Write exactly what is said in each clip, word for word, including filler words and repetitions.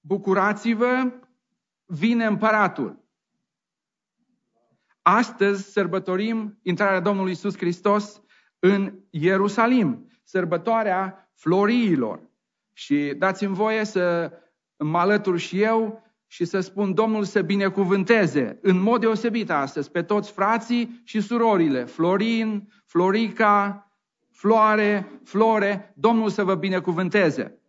bucurați-vă, vine împăratul. Astăzi sărbătorim intrarea Domnului Iisus Hristos în Ierusalim, sărbătoarea floriilor. Și dați-mi voie să mă alătur și eu și să spun Domnul să binecuvânteze în mod deosebit astăzi pe toți frații și surorile, Florin, Florica, Floare, Flore, Domnul să vă binecuvânteze.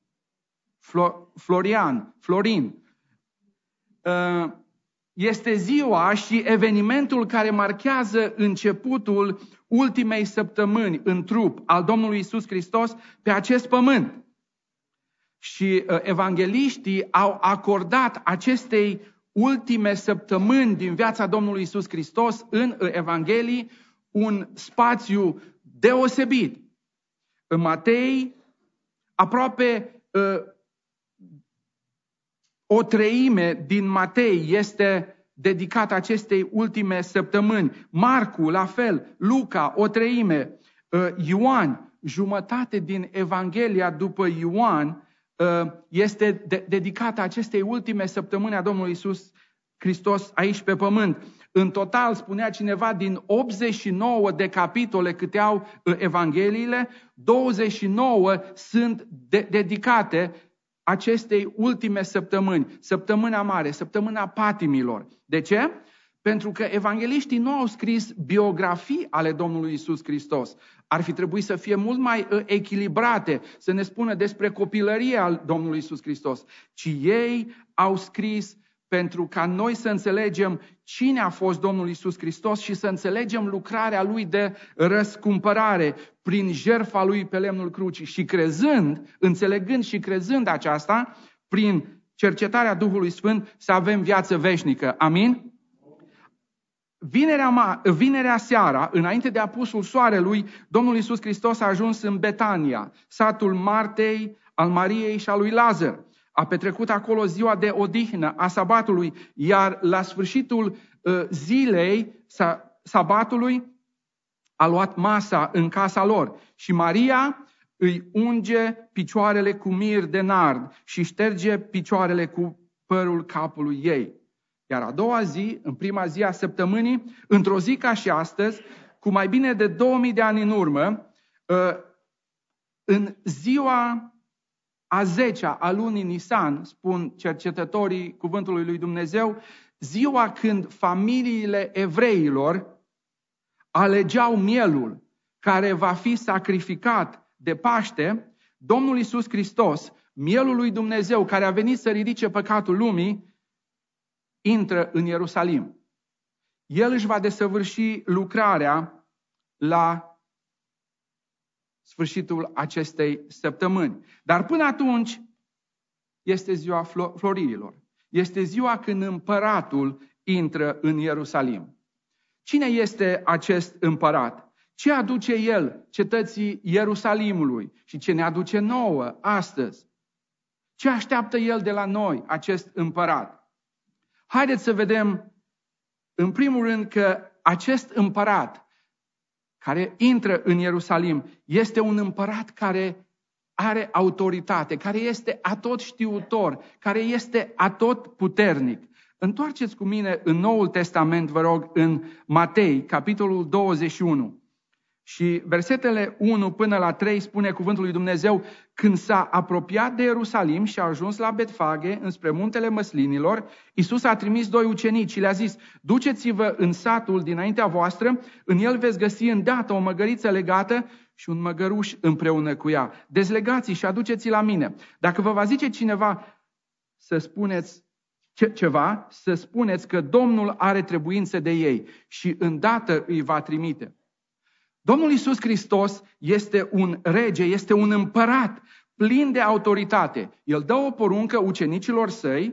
Florian, Florin. Este ziua și evenimentul care marchează începutul ultimei săptămâni în trup al Domnului Iisus Hristos pe acest pământ. Și evangeliștii au acordat acestei ultime săptămâni din viața Domnului Iisus Hristos în Evanghelii un spațiu deosebit. În Matei, aproape o treime din Matei este dedicată acestei ultime săptămâni. Marcu, la fel, Luca, o treime, Ioan, jumătate din Evanghelia după Ioan este dedicată acestei ultime săptămâni a Domnului Iisus Hristos aici pe pământ. În total, spunea cineva, din optzeci și nouă de capitole câte au Evangheliile, douăzeci și nouă sunt de- dedicate acestei ultime săptămâni, săptămâna mare, săptămâna patimilor. De ce? Pentru că evangeliștii nu au scris biografii ale Domnului Iisus Hristos. Ar fi trebuit să fie mult mai echilibrate, să ne spună despre copilăria al Domnului Iisus Hristos. Ci ei au scris pentru ca noi să înțelegem cine a fost Domnul Iisus Hristos și să înțelegem lucrarea Lui de răscumpărare prin jertfa Lui pe lemnul crucii. Și crezând, înțelegând și crezând aceasta, prin cercetarea Duhului Sfânt, să avem viață veșnică. Amin? Vinerea, ma, vinerea seara, înainte de apusul soarelui, Domnul Iisus Hristos a ajuns în Betania, satul Martei, al Mariei și al lui Lazar. A petrecut acolo ziua de odihnă a sabatului, iar la sfârșitul uh, zilei sa, sabatului a luat masa în casa lor. Și Maria îi unge picioarele cu mir de nard și șterge picioarele cu părul capului ei. Iar a doua zi, în prima zi a săptămânii, într-o zi ca și astăzi, cu mai bine de două mii de ani în urmă, în ziua a zecea a lunii Nisan, spun cercetătorii Cuvântului lui Dumnezeu, ziua când familiile evreilor alegeau mielul care va fi sacrificat de Paște, Domnul Iisus Hristos, mielul lui Dumnezeu care a venit să ridice păcatul lumii, intră în Ierusalim. El își va desăvârși lucrarea la sfârșitul acestei săptămâni. Dar până atunci este ziua floriilor. Este ziua când împăratul intră în Ierusalim. Cine este acest împărat? Ce aduce el cetății Ierusalimului și ce ne aduce nouă astăzi? Ce așteaptă el de la noi, acest împărat? Haideți să vedem, în primul rând, că acest împărat care intră în Ierusalim este un împărat care are autoritate, care este atotștiutor, care este atotputernic. Întoarceți cu mine în Noul Testament, vă rog, în Matei, capitolul douăzeci și unu. Și versetele unu până la trei spune cuvântul lui Dumnezeu: când s-a apropiat de Ierusalim și a ajuns la Betfage, înspre muntele Măslinilor, Iisus a trimis doi ucenici și le-a zis: duceți-vă în satul dinaintea voastră, în el veți găsi îndată o măgăriță legată și un măgăruș împreună cu ea. Dezlegați și aduceți la mine. Dacă vă va zice cineva să spuneți ce, ceva, să spuneți că Domnul are trebuință de ei și îndată îi va trimite. Domnul Iisus Hristos este un rege, este un împărat plin de autoritate. El dă o poruncă ucenicilor săi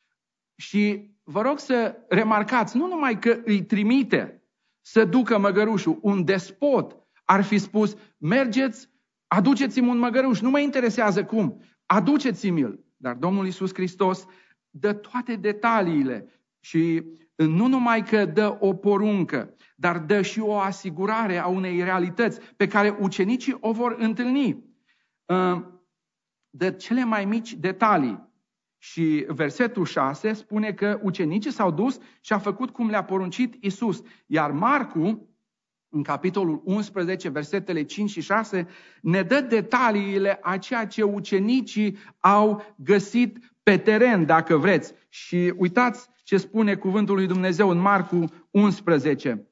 și vă rog să remarcați, nu numai că îi trimite să ducă măgărușul, un despot ar fi spus: mergeți, aduceți-mi un măgăruș, nu mă interesează cum, aduceți-mi-l. Dar Domnul Iisus Hristos dă toate detaliile și nu numai că dă o poruncă, dar dă și o asigurare a unei realități pe care ucenicii o vor întâlni. Dă cele mai mici detalii Și versetul șase spune că ucenicii s-au dus și au făcut cum le-a poruncit Iisus. Iar Marcu, în capitolul unsprezece, versetele cinci și șase, ne dă detaliile a ceea ce ucenicii au găsit pe teren, dacă vreți. Și uitați ce spune cuvântul lui Dumnezeu în Marcu unsprezece.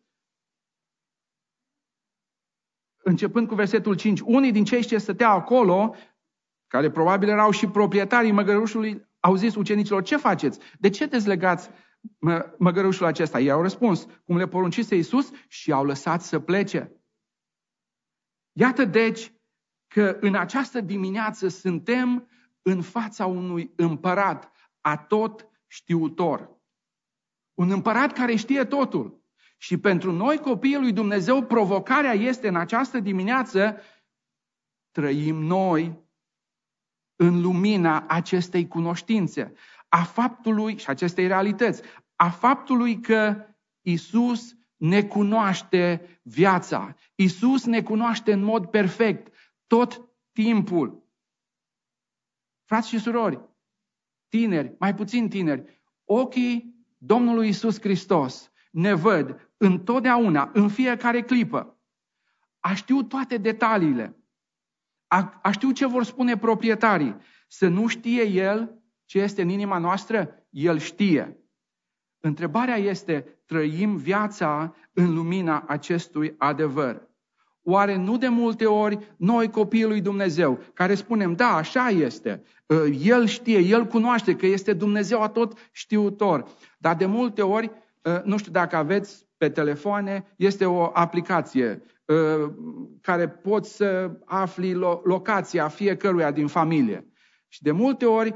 Începând cu versetul cinci, unii din cei ce stăteau acolo, care probabil erau și proprietarii măgărușului, au zis ucenicilor: ce faceți? De ce dezlegați mă, măgărușul acesta? Ei au răspuns cum le poruncise Iisus și au lăsat să plece. Iată deci că în această dimineață suntem în fața unui împărat atot știutor. Un împărat care știe totul. Și pentru noi, copiii lui Dumnezeu, provocarea este în această dimineață: trăim noi în lumina acestei cunoștințe, a faptului și acestei realități, a faptului că Iisus ne cunoaște viața. Iisus ne cunoaște în mod perfect, tot timpul. Frați și surori, tineri, mai puțin tineri, ochii Domnului Iisus Hristos ne văd întotdeauna, în fiecare clipă. A știut toate detaliile. A, a știut ce vor spune proprietarii. Să nu știe El ce este în inima noastră? El știe. Întrebarea este: trăim viața în lumina acestui adevăr? Oare nu de multe ori noi, copiii lui Dumnezeu, care spunem: da, așa este, El știe, El cunoaște, că este Dumnezeu atot știutor, dar de multe ori, nu știu dacă aveți pe telefoane, este o aplicație care poți să afli locația fiecăruia din familie. Și de multe ori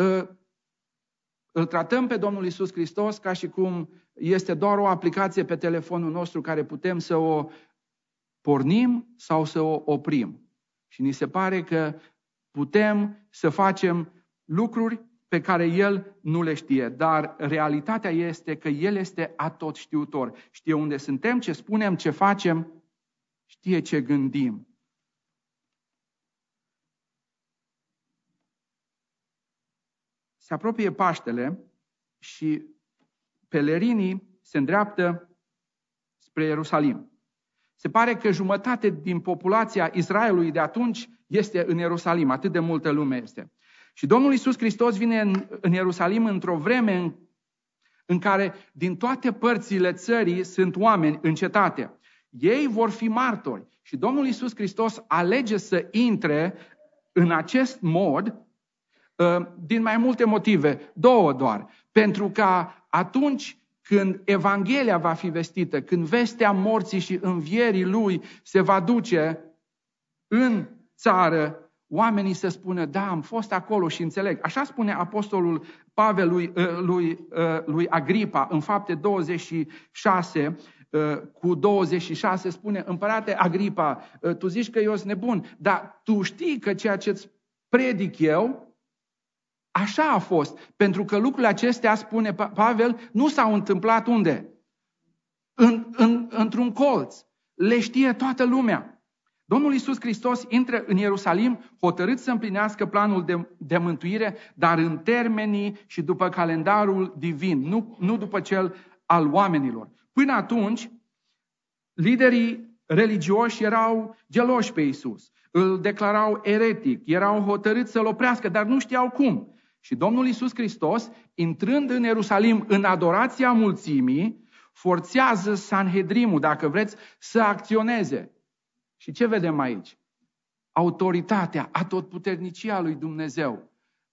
îl tratăm pe Domnul Iisus Hristos ca și cum este doar o aplicație pe telefonul nostru care putem să o pornim sau să o oprim. Și ni se pare că putem să facem lucruri pe care El nu le știe. Dar realitatea este că El este atotștiutor. Știe unde suntem, ce spunem, ce facem, știe ce gândim. Se apropie Paștele și pelerinii se îndreaptă spre Ierusalim. Se pare că jumătate din populația Israelului de atunci este în Ierusalim, atât de multă lume este. Și Domnul Iisus Hristos vine în, în Ierusalim într-o vreme în, în care din toate părțile țării sunt oameni în cetate. Ei vor fi martori. Și Domnul Iisus Hristos alege să intre în acest mod din mai multe motive, două doar. Pentru că atunci când Evanghelia va fi vestită, când vestea morții și învierii Lui se va duce în țară, oamenii să spună: da, am fost acolo și înțeleg. Așa spune apostolul Pavel lui, lui, lui Agripa în Fapte douăzeci și șase cu douăzeci și șase, spune: împărate Agripa, tu zici că eu sunt nebun, dar tu știi că ceea ce-ți predic eu, așa a fost. Pentru că lucrurile acestea, spune Pavel, nu s-au întâmplat unde? În, în, într-un colț. Le știe toată lumea. Domnul Iisus Hristos intră în Ierusalim hotărât să împlinească planul de, de mântuire, dar în termenii și după calendarul divin, nu, nu după cel al oamenilor. Până atunci, liderii religioși erau geloși pe Iisus, îl declarau eretic, erau hotărâți să-l oprească, dar nu știau cum. Și Domnul Iisus Hristos, intrând în Ierusalim în adorația mulțimii, forțează Sanhedrimul, dacă vreți, să acționeze. Și ce vedem aici? Autoritatea, atotputernicia lui Dumnezeu.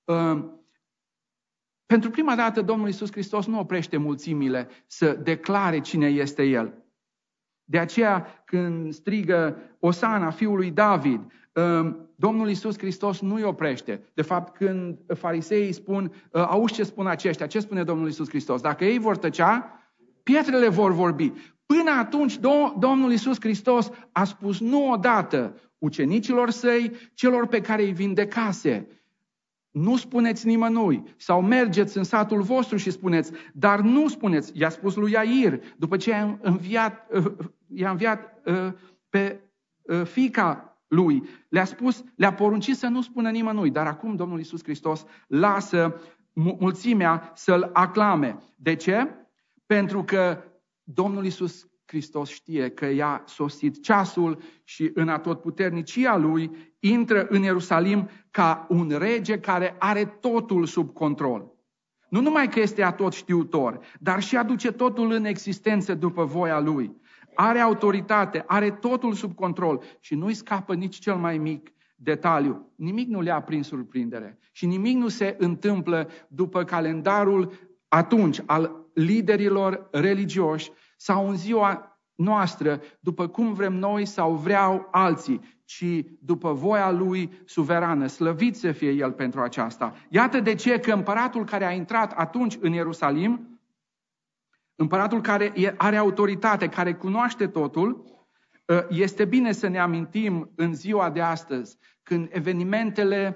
Pentru prima dată, Domnul Iisus Hristos nu oprește mulțimile să declare cine este El. De aceea, când strigă Osana, fiul lui David, Domnul Iisus Hristos nu îi oprește. De fapt, când fariseii spun: auzi ce spun aceștia, ce spune Domnul Iisus Hristos? Dacă ei vor tăcea, pietrele vor vorbi. Până atunci, Domnul Iisus Hristos a spus nu odată ucenicilor săi, celor pe care îi vindecase: nu spuneți nimănui, sau mergeți în satul vostru și spuneți, dar nu spuneți. I-a spus lui Iair, după ce i-a înviat, i-a înviat pe fiica lui, le-a spus, le-a poruncit să nu spună nimănui, dar acum Domnul Iisus Hristos lasă mulțimea să-L aclame. De ce? Pentru că Domnul Iisus Hristos știe că i-a sosit ceasul și în atotputernicia Lui intră în Ierusalim ca un rege care are totul sub control. Nu numai că este atot știutor, dar și aduce totul în existență după voia Lui. Are autoritate, are totul sub control și nu-i scapă nici cel mai mic detaliu. Nimic nu le-a prins surprindere și nimic nu se întâmplă după calendarul atunci al liderilor religioși sau în ziua noastră, după cum vrem noi sau vreau alții, ci după voia Lui suverană. Slăvit să fie El pentru aceasta. Iată de ce că împăratul care a intrat atunci în Ierusalim, împăratul care are autoritate, care cunoaște totul, este bine să ne amintim în ziua de astăzi, când evenimentele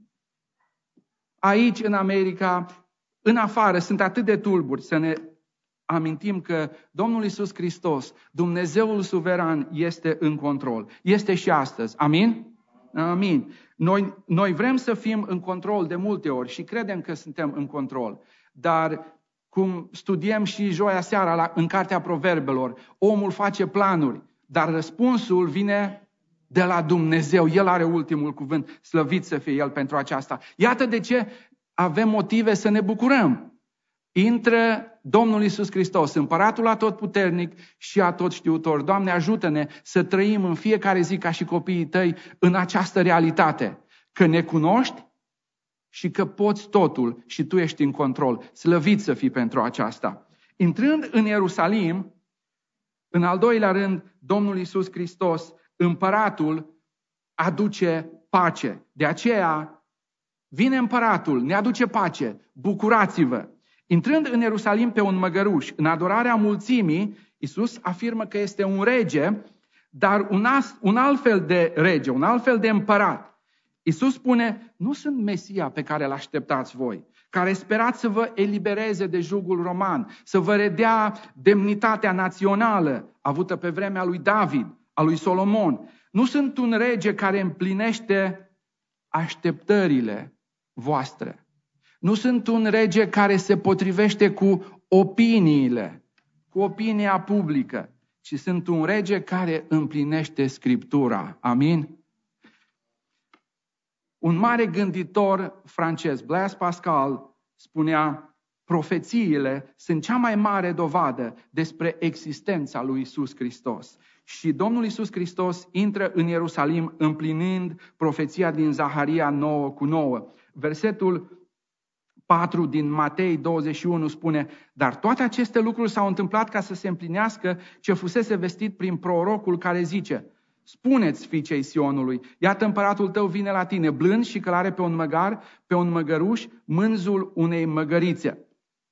aici în America, în afară, sunt atât de tulburi, să ne amintim că Domnul Iisus Hristos, Dumnezeul suveran, este în control. Este și astăzi. Amin? Amin. Noi, noi vrem să fim în control de multe ori și credem că suntem în control. Dar cum studiem și joia seara la, în Cartea Proverbelor, omul face planuri, dar răspunsul vine de la Dumnezeu. El are ultimul cuvânt. Slăvit să fie El pentru aceasta. Iată de ce avem motive să ne bucurăm. Intră Domnul Iisus Hristos, împăratul atotputernic și atotștiutor. Doamne, ajută-ne să trăim în fiecare zi ca și copiii Tăi în această realitate. Că ne cunoști și că poți totul și Tu ești în control. Slăvit să fii pentru aceasta. Intrând în Ierusalim, în al doilea rând, Domnul Iisus Hristos, împăratul, aduce pace. De aceea vine împăratul, ne aduce pace. Bucurați-vă! Intrând în Ierusalim pe un măgăruș, în adorarea mulțimii, Iisus afirmă că este un rege, dar un, as, un alt fel de rege, un alt fel de împărat. Iisus spune, nu sunt Mesia pe care îl așteptați voi, care sperați să vă elibereze de jugul roman, să vă redea demnitatea națională avută pe vremea lui David, a lui Solomon. Nu sunt un rege care împlinește așteptările voastre. Nu sunt un rege care se potrivește cu opiniile, cu opinia publică, ci sunt un rege care împlinește Scriptura. Amin? Un mare gânditor francez, Blaise Pascal, spunea, profețiile sunt cea mai mare dovadă despre existența lui Iisus Hristos. Și Domnul Iisus Hristos intră în Ierusalim împlinind profeția din Zaharia nouă cu nouă. Versetul patru din Matei douăzeci și unu spune, dar toate aceste lucruri s-au întâmplat ca să se împlinească ce fusese vestit prin prorocul care zice, spuneți fiicei Sionului, iată împăratul tău vine la tine, blând și călare pe un măgar, pe un măgăruș, mânzul unei măgărițe.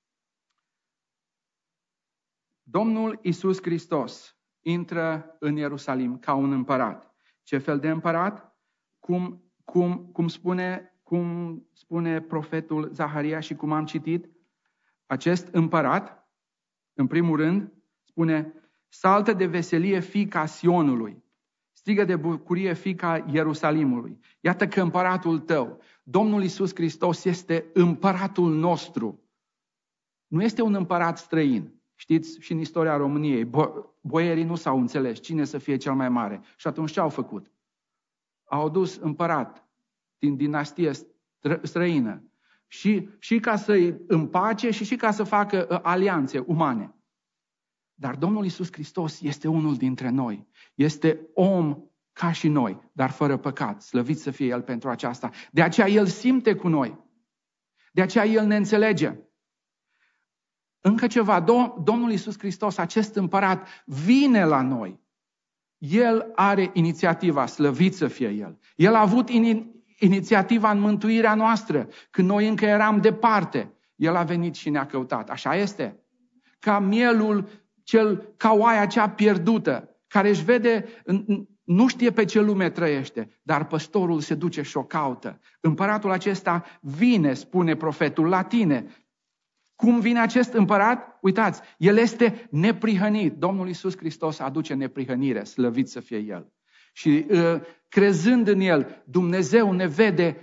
Domnul Iisus Hristos intră în Ierusalim ca un împărat. Ce fel de împărat? Cum, cum, cum spune... Cum spune profetul Zaharia și cum am citit, acest împărat, în primul rând, spune, saltă de veselie fiica Sionului, strigă de bucurie fiica Ierusalimului. Iată că împăratul tău, Domnul Iisus Hristos, este împăratul nostru. Nu este un împărat străin. Știți, și în istoria României, bo- boierii nu s-au înțeles cine să fie cel mai mare. Și atunci ce au făcut? Au adus împărat din dinastie străină. Și, și ca să-i împace și și ca să facă uh, alianțe umane. Dar Domnul Iisus Hristos este unul dintre noi. Este om ca și noi, dar fără păcat. Slăvit să fie El pentru aceasta. De aceea El simte cu noi. De aceea El ne înțelege. Încă ceva, Domnul Iisus Hristos, acest împărat, vine la noi. El are inițiativa, slăvit să fie El. El a avut in, inițiativa în mântuirea noastră. Când noi încă eram departe, El a venit și ne-a căutat. Așa este? Ca mielul, cel, ca oaia cea pierdută, care își vede, nu știe pe ce lume trăiește, dar păstorul se duce și o caută. Împăratul acesta vine, spune profetul, la tine. Cum vine acest împărat? Uitați, El este neprihănit. Domnul Iisus Hristos aduce neprihănire, slăvit să fie El. Și uh, crezând în El, Dumnezeu ne vede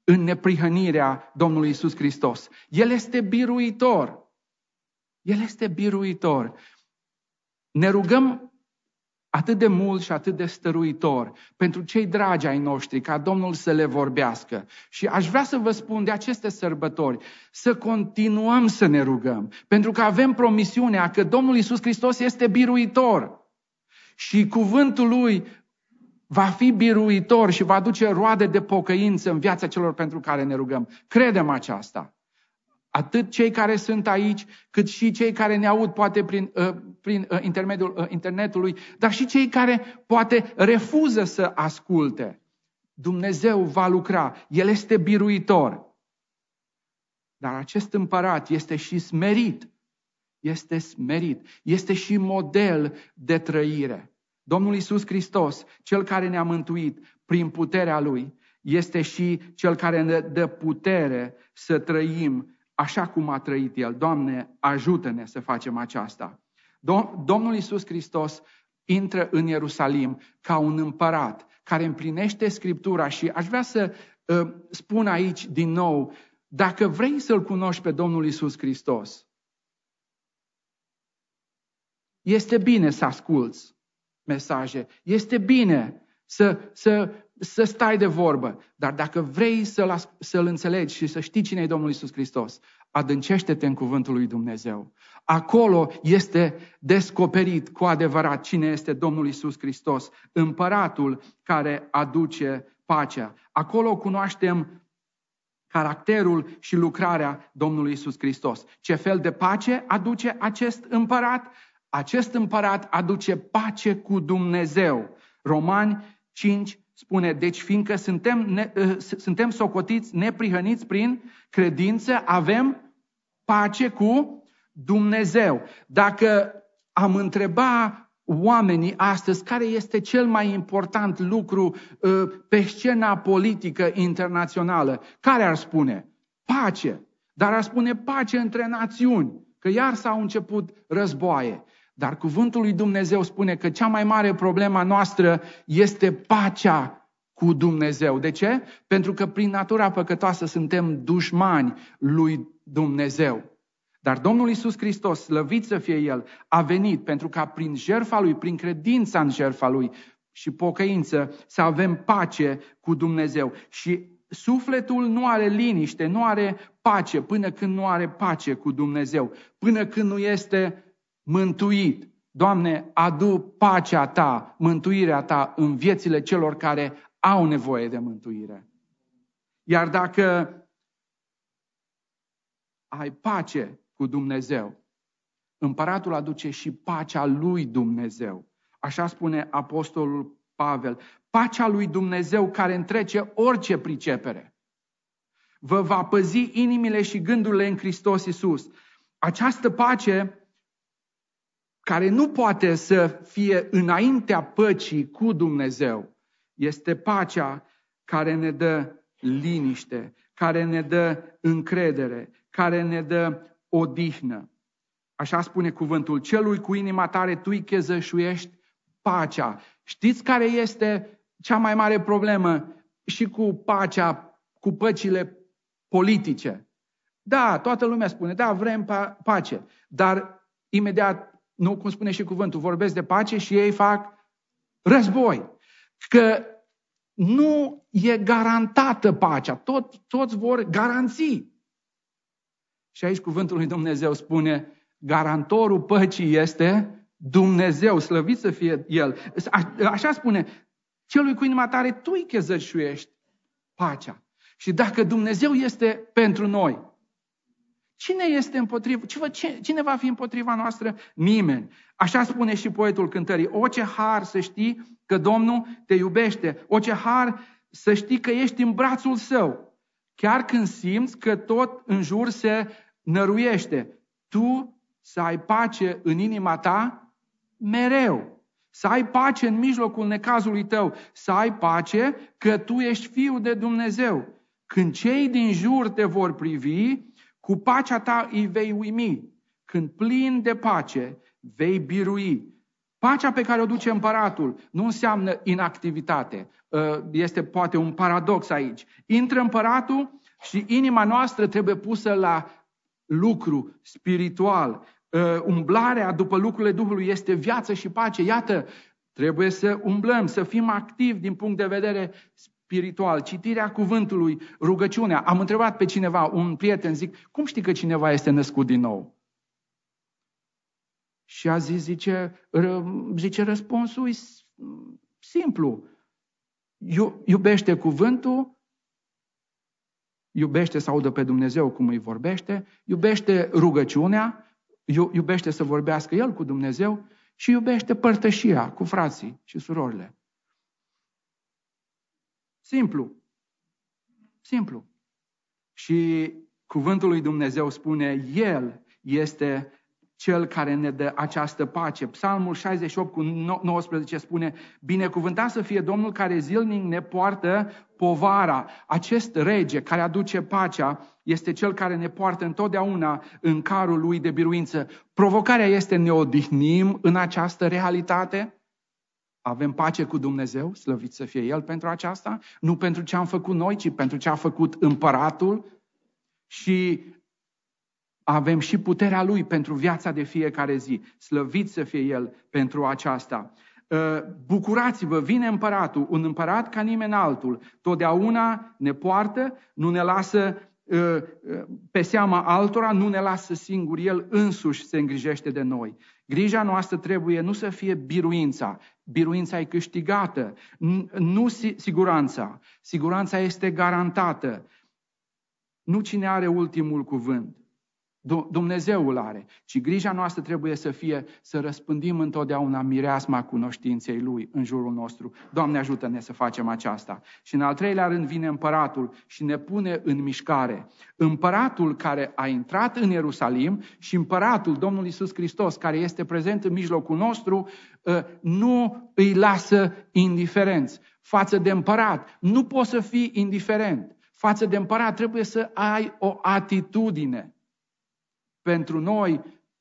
în neprihănirea Domnului Iisus Hristos. El este biruitor. El este biruitor. Ne rugăm atât de mult și atât de stăruitor pentru cei dragi ai noștri, ca Domnul să le vorbească. Și aș vrea să vă spun de aceste sărbători, să continuăm să ne rugăm, pentru că avem promisiunea că Domnul Iisus Hristos este biruitor. Și cuvântul Lui va fi biruitor și va aduce roade de pocăință în viața celor pentru care ne rugăm. Credem aceasta. Atât cei care sunt aici, cât și cei care ne aud poate prin, uh, prin uh, intermediul uh, internetului, dar și cei care poate refuză să asculte. Dumnezeu va lucra. El este biruitor. Dar acest împărat este și smerit. Este smerit. Este și model de trăire. Domnul Iisus Hristos, Cel care ne-a mântuit prin puterea Lui, este și Cel care ne dă putere să trăim așa cum a trăit El. Doamne, ajută-ne să facem aceasta. Domnul Iisus Hristos intră în Ierusalim ca un împărat care împlinește Scriptura și aș vrea să uh, spun aici din nou, dacă vrei să-L cunoști pe Domnul Iisus Hristos, este bine să asculți mesaje, este bine să, să, să stai de vorbă, dar dacă vrei să-L, să-L înțelegi și să știi cine e Domnul Iisus Hristos, adâncește-te în cuvântul lui Dumnezeu. Acolo este descoperit cu adevărat cine este Domnul Iisus Hristos, împăratul care aduce pacea. Acolo cunoaștem caracterul și lucrarea Domnului Iisus Hristos. Ce fel de pace aduce acest împărat? Acest împărat aduce pace cu Dumnezeu. Romani cinci spune, deci fiindcă suntem, ne, suntem socotiți neprihăniți prin credință, avem pace cu Dumnezeu. Dacă am întreba oamenii astăzi care este cel mai important lucru pe scena politică internațională, care ar spune? Pace. Dar ar spune pace între națiuni, că iar s-au început războaie. Dar cuvântul lui Dumnezeu spune că cea mai mare problemă noastră este pacea cu Dumnezeu. De ce? Pentru că prin natura păcătoasă suntem dușmani lui Dumnezeu. Dar Domnul Iisus Hristos, slăvit să fie El, a venit pentru ca prin jertfa Lui, prin credința în jertfa Lui și pocăință, să avem pace cu Dumnezeu. Și sufletul nu are liniște, nu are pace până când nu are pace cu Dumnezeu, până când nu este mântuit. Doamne, adu pacea Ta, mântuirea Ta în viețile celor care au nevoie de mântuire. Iar dacă ai pace cu Dumnezeu, împăratul aduce și pacea lui Dumnezeu. Așa spune apostolul Pavel. Pacea lui Dumnezeu care întrece orice pricepere. Vă va păzi inimile și gândurile în Hristos Iisus. Această pace care nu poate să fie înaintea păcii cu Dumnezeu, este pacea care ne dă liniște, care ne dă încredere, care ne dă odihnă. Așa spune cuvântul, celui cu inima tare tu îi chezășuiești pacea. Știți care este cea mai mare problemă și cu pacea, cu păcile politice? Da, toată lumea spune, da, vrem pace, dar imediat, nu, cum spune și cuvântul, vorbesc de pace și ei fac război. Că nu e garantată pacea, Tot, toți vor garanții. Și aici cuvântul lui Dumnezeu spune, garantorul păcii este Dumnezeu, slăvit să fie El. A, așa spune, celui cu inima tare tu îi chezășuiești pacea. Și dacă Dumnezeu este pentru noi, cine este împotriva? Cine va fi împotriva noastră? Nimeni. Așa spune și poetul cântării. O, ce har să știi că Domnul te iubește. O, ce har să știi că ești în brațul Său. Chiar când simți că tot în jur se năruiește. Tu să ai pace în inima ta mereu. Să ai pace în mijlocul necazului tău. Să ai pace că tu ești Fiul de Dumnezeu. Când cei din jur te vor privi, cu pacea ta îi vei uimi. Când plin de pace, vei birui. Pacea pe care o duce împăratul nu înseamnă inactivitate. Este poate un paradox aici. Intră împăratul și inima noastră trebuie pusă la lucru spiritual. Umblarea după lucrurile Duhului este viață și pace. Iată, trebuie să umblăm, să fim activi din punct de vedere spiritual. Citirea cuvântului, rugăciunea. Am întrebat pe cineva, un prieten, zic, cum știi că cineva este născut din nou? Și a zis, zice, zice răspunsul e simplu. Iubește cuvântul, iubește să audă pe Dumnezeu cum îi vorbește, iubește rugăciunea, iubește să vorbească El cu Dumnezeu și iubește părtășia cu frații și surorile. Simplu. Simplu. Și cuvântul lui Dumnezeu spune, El este Cel care ne dă această pace. Psalmul șaizeci și opt cu nouăsprezece spune, binecuvântat să fie Domnul care zilnic ne poartă povara. Acest rege care aduce pacea este Cel care ne poartă întotdeauna în carul Lui de biruință. Provocarea este, ne odihnim în această realitate? Avem pace cu Dumnezeu, slăvit să fie El pentru aceasta, nu pentru ce am făcut noi, ci pentru ce a făcut împăratul. Și avem și puterea Lui pentru viața de fiecare zi. Slăvit să fie El pentru aceasta. Bucurați-vă, vine împăratul, un împărat ca nimeni altul. Totdeauna ne poartă, nu ne lasă pe seama altora, nu ne lasă singuri, El însuși se îngrijește de noi. Grija noastră trebuie nu să fie biruința. Biruința e câștigată, nu siguranța. Siguranța este garantată. Nu cine are ultimul cuvânt. Dumnezeul are. Și grija noastră trebuie să fie să răspândim întotdeauna mireasma cunoștinței Lui în jurul nostru. Doamne, ajută-ne să facem aceasta. Și în al treilea rând vine împăratul și ne pune în mișcare. Împăratul care a intrat în Ierusalim și împăratul, Domnul Iisus Hristos, care este prezent în mijlocul nostru, nu îi lasă indiferenți. Față de împărat, nu poți să fii indiferent. Față de împărat trebuie să ai o atitudine. Pentru noi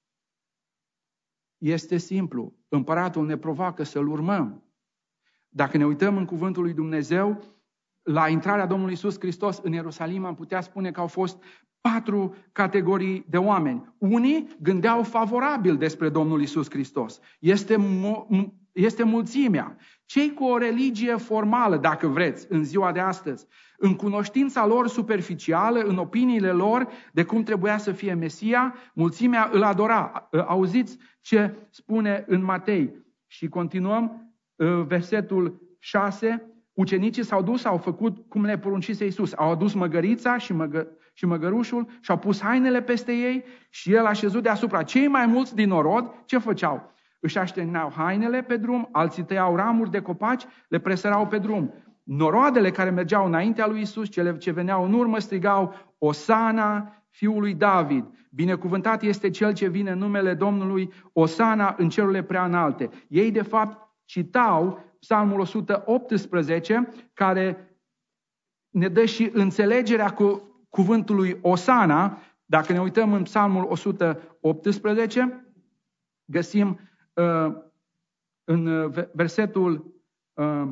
este simplu. Împăratul ne provoacă să-L urmăm. Dacă ne uităm în cuvântul lui Dumnezeu, la intrarea Domnului Iisus Hristos în Ierusalim, am putea spune că au fost patru categorii de oameni. Unii gândeau favorabil despre Domnul Iisus Hristos. Este, este mulțimea. Cei cu o religie formală, dacă vreți, în ziua de astăzi, în cunoștința lor superficială, în opiniile lor de cum trebuia să fie Mesia, mulțimea îl adora. Auziți ce spune în Matei. Și continuăm, versetul șase, ucenicii s-au dus, au făcut cum le poruncise Iisus. Au adus măgărița și, măgă, și măgărușul și au pus hainele peste ei și El a șezut deasupra. Cei mai mulți din norod, ce făceau? Își așterneau hainele pe drum, alții tăiau ramuri de copaci, le presărau pe drum. Noroadele care mergeau înaintea lui Iisus, cele ce veneau în urmă, strigau, Osana fiului David, binecuvântat este Cel ce vine în numele Domnului, Osana în cerurile prea înalte. Ei, de fapt, citau Psalmul o sută optsprezece, care ne dă și înțelegerea cu cuvântului Osana. Dacă ne uităm în Psalmul o sută optsprezece, găsim uh, în versetul uh,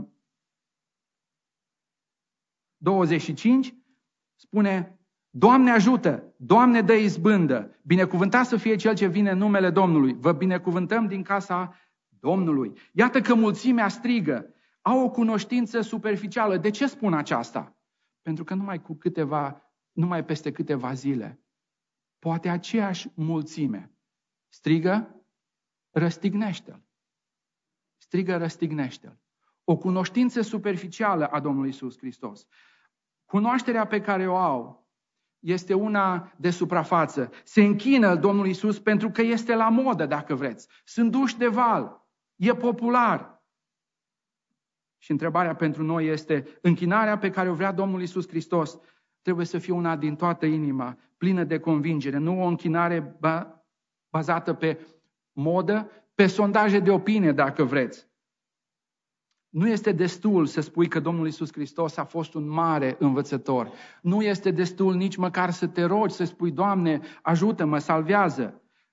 douăzeci și cinci, spune, Doamne ajută, Doamne dă izbândă, binecuvântat să fie Cel ce vine în numele Domnului. Vă binecuvântăm din casa Domnului. Iată că mulțimea strigă, au o cunoștință superficială. De ce spun aceasta? Pentru că numai cu câteva, numai peste câteva zile, poate aceeași mulțime strigă, răstignește-L. Strigă, răstignește-L. O cunoștință superficială a Domnului Iisus Hristos. Cunoașterea pe care o au este una de suprafață. Se închină Domnul Iisus pentru că este la modă, dacă vreți. Sunt duși de val. E popular. Și întrebarea pentru noi este, închinarea pe care o vrea Domnul Iisus Hristos trebuie să fie una din toată inima, plină de convingere, nu o închinare bazată pe modă, pe sondaje de opinie, dacă vreți. Nu este destul să spui că Domnul Iisus Hristos a fost un mare învățător. Nu este destul nici măcar să te rogi, să spui, Doamne, ajută-mă, salvează.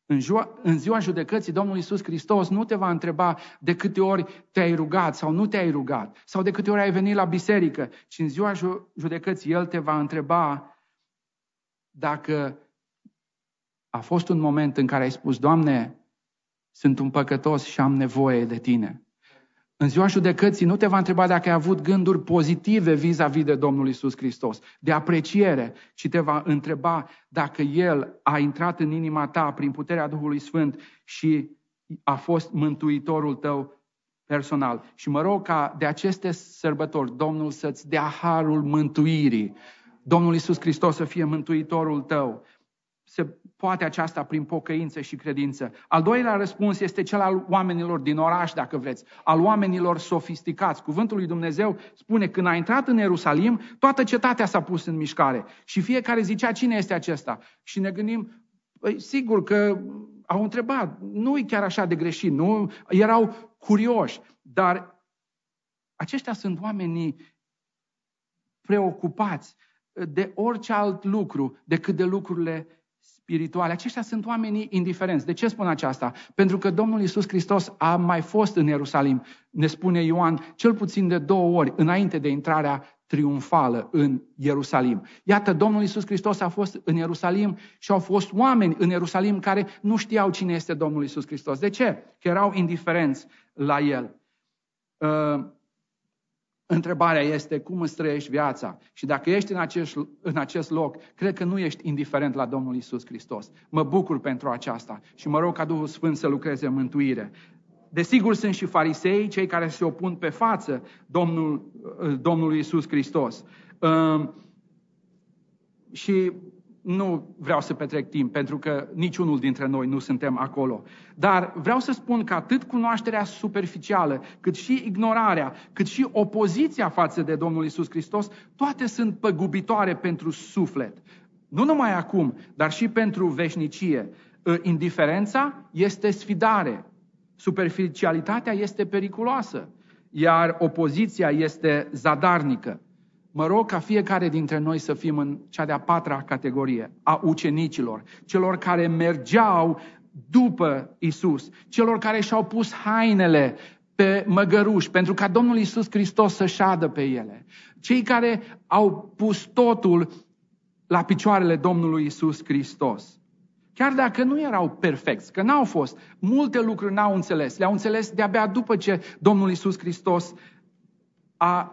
În ziua, în ziua judecății, Domnul Iisus Hristos nu te va întreba de câte ori te-ai rugat sau nu te-ai rugat, sau de câte ori ai venit la biserică, ci în ziua judecății El te va întreba dacă a fost un moment în care ai spus: Doamne, sunt un păcătos și am nevoie de Tine. În ziua judecății nu te va întreba dacă ai avut gânduri pozitive vis-a-vis de Domnul Iisus Hristos, de apreciere, ci te va întreba dacă El a intrat în inima ta prin puterea Duhului Sfânt și a fost mântuitorul tău personal. Și mă rog ca de aceste sărbători Domnul să-ți dea harul mântuirii. Domnul Iisus Hristos să fie mântuitorul tău. Se poate aceasta prin pocăință și credință. Al doilea răspuns este cel al oamenilor din oraș, dacă vreți, al oamenilor sofisticați. Cuvântul lui Dumnezeu spune: când a intrat în Ierusalim, toată cetatea s-a pus în mișcare și fiecare zicea: cine este acesta? Și ne gândim, păi, sigur că au întrebat, nu e chiar așa de greșit, nu? Erau curioși, dar aceștia sunt oamenii preocupați de orice alt lucru decât de lucrurile spirituale. Aceștia sunt oamenii indiferenți. De ce spun aceasta? Pentru că Domnul Iisus Hristos a mai fost în Ierusalim, ne spune Ioan, cel puțin de două ori înainte de intrarea triumfală în Ierusalim. Iată, Domnul Iisus Hristos a fost în Ierusalim și au fost oameni în Ierusalim care nu știau cine este Domnul Iisus Hristos. De ce? Că erau indiferenți la El. Uh, Întrebarea este: cum îți trăiești viața? Și dacă ești în acest, în acest loc, cred că nu ești indiferent la Domnul Iisus Hristos. Mă bucur pentru aceasta și mă rog ca Duhul Sfânt să lucreze în mântuire. Desigur, sunt și farisei, cei care se opun pe față Domnul, Domnului Iisus Hristos. Uh, și nu vreau să petrec timp, pentru că niciunul dintre noi nu suntem acolo. Dar vreau să spun că atât cunoașterea superficială, cât și ignorarea, cât și opoziția față de Domnul Iisus Hristos, toate sunt păgubitoare pentru suflet. Nu numai acum, dar și pentru veșnicie. Indiferența este sfidare, superficialitatea este periculoasă, iar opoziția este zadarnică. Mă rog ca fiecare dintre noi să fim în cea de-a patra categorie, a ucenicilor, celor care mergeau după Isus, celor care și-au pus hainele pe măgăruși, pentru ca Domnul Iisus Hristos să șadă pe ele. Cei care au pus totul la picioarele Domnului Iisus Hristos. Chiar dacă nu erau perfecți, că n-au fost, multe lucruri n-au înțeles, le-au înțeles de-abia după ce Domnul Iisus Hristos a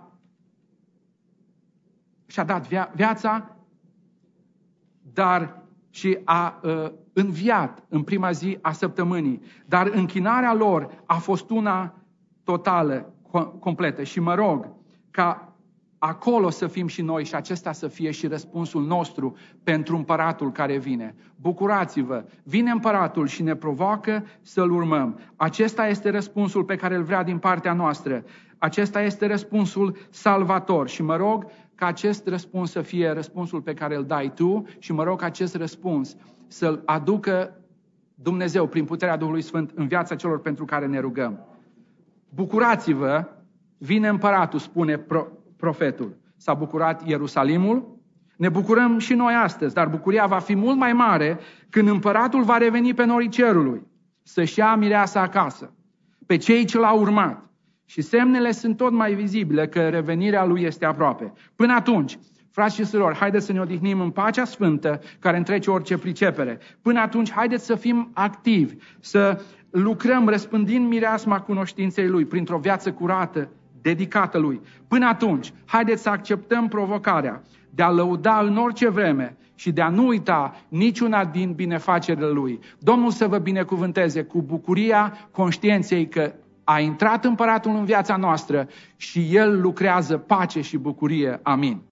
și-a dat via- viața, dar și a uh, înviat în prima zi a săptămânii. Dar închinarea lor a fost una totală, co- completă. Și mă rog ca acolo să fim și noi și acesta să fie și răspunsul nostru pentru împăratul care vine. Bucurați-vă! Vine împăratul și ne provoacă să-l urmăm. Acesta este răspunsul pe care îl vrea din partea noastră. Acesta este răspunsul salvator și mă rog ca acest răspuns să fie răspunsul pe care îl dai tu și mă rog ca acest răspuns să-l aducă Dumnezeu prin puterea Duhului Sfânt în viața celor pentru care ne rugăm. Bucurați-vă, vine împăratul, spune pro, profetul. S-a bucurat Ierusalimul, ne bucurăm și noi astăzi, dar bucuria va fi mult mai mare când împăratul va reveni pe norii cerului, să-și ia mireasa acasă, pe cei ce l-au urmat. Și semnele sunt tot mai vizibile că revenirea lui este aproape. Până atunci, frați și surori, haideți să ne odihnim în pacea sfântă care întrece orice pricepere. Până atunci, haideți să fim activi, să lucrăm răspândind mireasma cunoștinței lui printr-o viață curată, dedicată lui. Până atunci, haideți să acceptăm provocarea de a lăuda în orice vreme și de a nu uita niciuna din binefacerile lui. Domnul să vă binecuvânteze cu bucuria conștiinței că a intrat împăratul în viața noastră și El lucrează pace și bucurie. Amin.